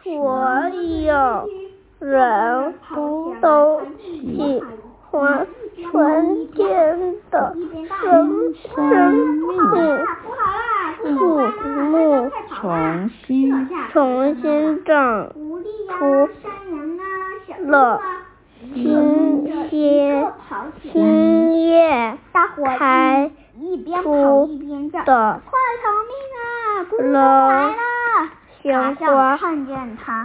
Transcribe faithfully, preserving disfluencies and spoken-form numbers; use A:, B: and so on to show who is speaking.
A: 所有人都喜欢春天的生生命，树木
B: 重新
A: 重新长出了新鲜新叶，开出的了鲜花。